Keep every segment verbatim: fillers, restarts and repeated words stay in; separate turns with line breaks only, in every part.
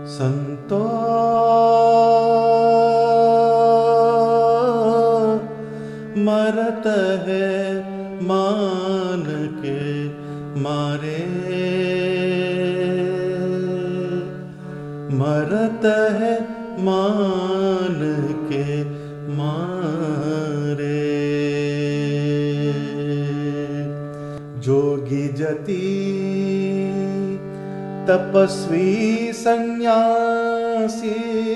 संतो मरत है मान के मारे, मरत है मान के मारे। जोगी जति तपस्वी सन्यासी,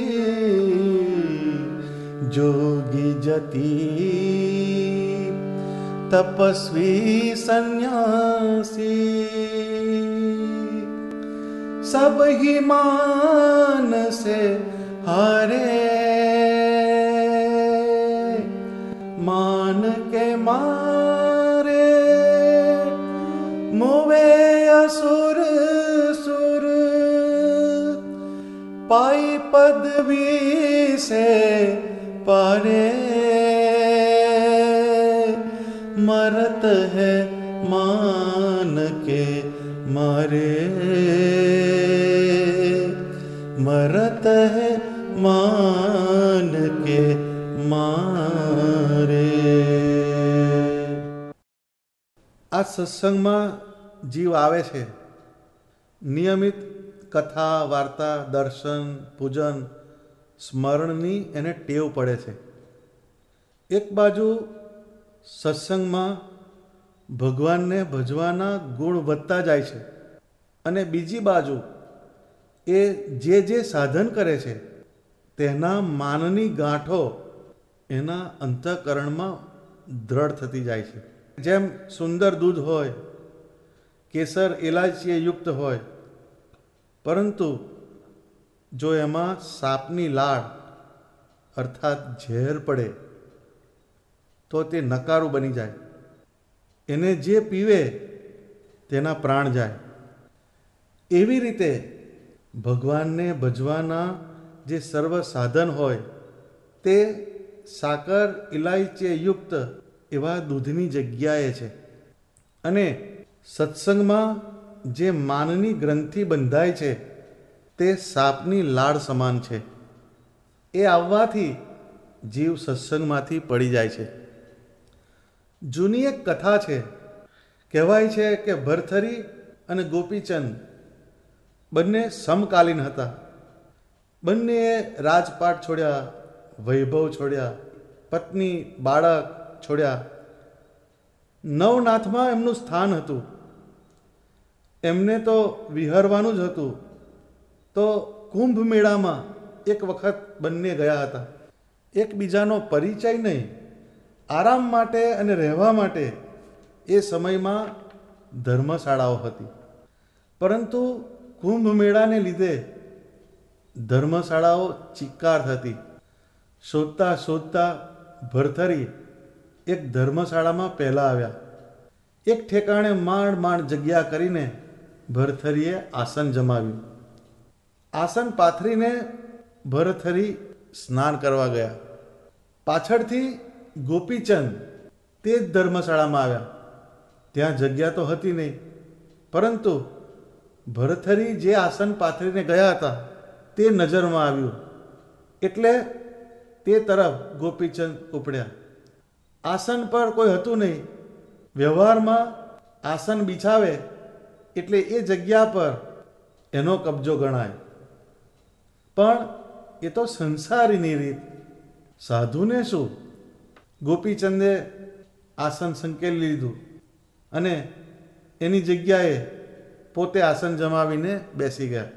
जोगी जति तपस्वी सन्यासी, सब ही मान से हारे, मान के मारे मुवे असुर सुर, पाई पदवी से पारे, मरत है मान के मारे, मरत है मान के मारे। આ સત્સંગમાં જીવ આવે છે, નિયમિત કથા વાર્તા દર્શન પૂજન સ્મરણની એને ટેવ પડે છે. એક બાજુ સત્સંગમાં ભગવાનને ભજવાના ગુણ વધતા જાય છે અને બીજી બાજુ એ જે જે સાધન કરે છે તેના માનની ગાંઠો એના અંતઃકરણમાં દ્રઢ થતી જાય છે. જેમ સુંદર દૂધ હોય, કેસર ઇલાયચી યુક્ત હોય, પરંતુ જો એમાં સાપની લાળ અર્થાત ઝેર પડે તો તે નકારું બની જાય. એને જે પીવે તેના પ્રાણ જાય. એવી રીતે ભગવાનને ભજવાના જે સર્વ સાધન હોય તે સાકર ઇલાયચી યુક્ત એવા દૂધની જગ્યાએ છે. અને સત્સંગમાં જે માનની ગ્રંથિ બંધાય છે તે સાપની લાળ સમાન છે. એ આવવાથી જીવ સત્સંગમાંથી પડી જાય છે. જૂની એક કથા છે. કહેવાય છે કે ભરથરી અને ગોપીચંદ બંને સમકાલીન હતા. બંનેએ રાજપાટ છોડ્યા, વૈભવ છોડ્યા, પત્ની બાળક છોડ્યા. નવનાથમાં એમનું સ્થાન હતું. એમને તો વિહરવાનું જ હતું. તો કુંભ મેળામાં એક વખત બંને ગયા હતા. એકબીજાનો પરિચય નહીં, આરામ માટે અને રહેવા માટે એ સમયમાં ધર્મશાળાઓ હતી. પરંતુ કુંભ મેળાને લીધે ધર્મશાળાઓ ચિક્કાર થતી. શોધતા શોધતા ભરથરી એક ધર્મશાળામાં પહેલાં આવ્યા. એક ઠેકાણે માંડ માંડ જગ્યા કરીને ભરથરીએ આસન જમાવ્યું. આસન પાથરીને ભરથરી સ્નાન કરવા ગયા. પાછળથી ગોપીચંદ તે જ ધર્મશાળામાં આવ્યા. ત્યાં જગ્યા તો હતી નહીં, પરંતુ ભરથરી જે આસન પાથરીને ગયા હતા તે નજરમાં આવ્યું એટલે તે તરફ ગોપીચંદ ઉપડ્યા. આસન પર કોઈ હતું નહીં. વ્યવહારમાં આસન બિછાવે એટલે એ જગ્યા પર એનો કબજો ગણાય, પણ એ તો સંસારીની રીત. સાધુને શું? ગોપીચંદે આસન સંકેલી લીધું અને એની જગ્યાએ પોતે આસન જમાવીને બેસી ગયા.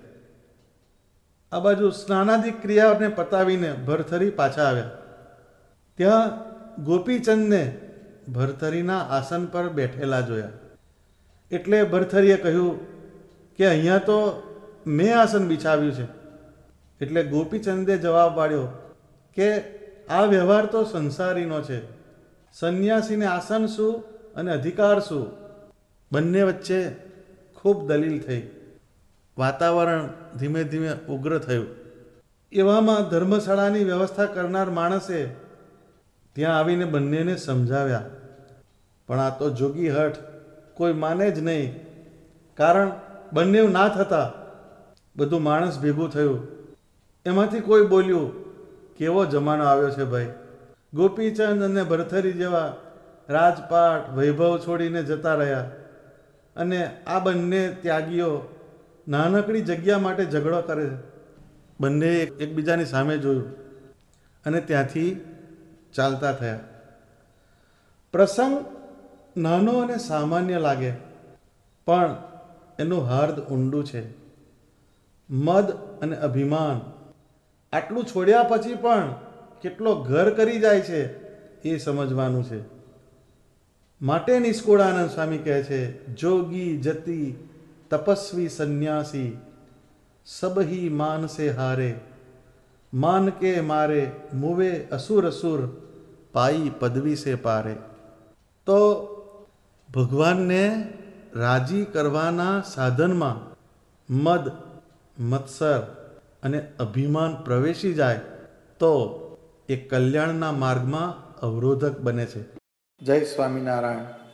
આ બાજુ સ્નાનાદિક ક્રિયાઓને પતાવીને ભરથરી પાછા આવ્યા. ત્યાં ગોપીચંદને ભરથરીના આસન પર બેઠેલા જોયા. એટલે ભરથરીએ કહ્યું કે અહીંયા તો મેં આસન બિછાવ્યું છે. એટલે ગોપીચંદે જવાબ પાડ્યો કે આ વ્યવહાર તો સંસારીનો છે. સંન્યાસીને આસન શું અને અધિકાર શું? બંને વચ્ચે ખૂબ દલીલ થઈ. વાતાવરણ ધીમે ધીમે ઉગ્ર થયું. એવામાં ધર્મશાળાની વ્યવસ્થા કરનાર માણસે ત્યાં આવીને બંનેને સમજાવ્યા. પણ આ તો જોગી હઠ, કોઈ માને જ નહીં. કારણ બંને નાથ હતા. બધું માણસ ભેગું થયું. એમાંથી કોઈ બોલ્યું, કેવો જમાનો આવ્યો છે ભાઈ. ગોપીચંદ અને ભરથરી જેવા રાજપાટ વૈભવ છોડીને જતા રહ્યા અને આ બંને ત્યાગીઓ નાનકડી જગ્યા માટે ઝઘડો કરે છે. બંને એકબીજાની સામે જોયું અને ત્યાંથી ચાલતા થયા. પ્રસંગ નાનો અને સામાન્ય લાગે, પણ એનું હાર્દ ઊંડું છે. મદ અને અભિમાન આટલું છોડ્યા પછી પણ કેટલો ઘર કરી જાય છે એ સમજવાનું છે. માટે નિષ્કુળાનંદ સ્વામી કહે છે, જોગી જતી તપસ્વી સંન્યાસી સબહી માન સે હારે, માન કે મારે મુવે અસુર અસુર પાઈ પદવી સે પારે. તો ભગવાનને રાજી કરવાના સાધનમાં મદ, મત્સર અને અભિમાન પ્રવેશી જાય તો એ કલ્યાણના માર્ગમાં અવરોધક બને છે. જય સ્વામિનારાયણ.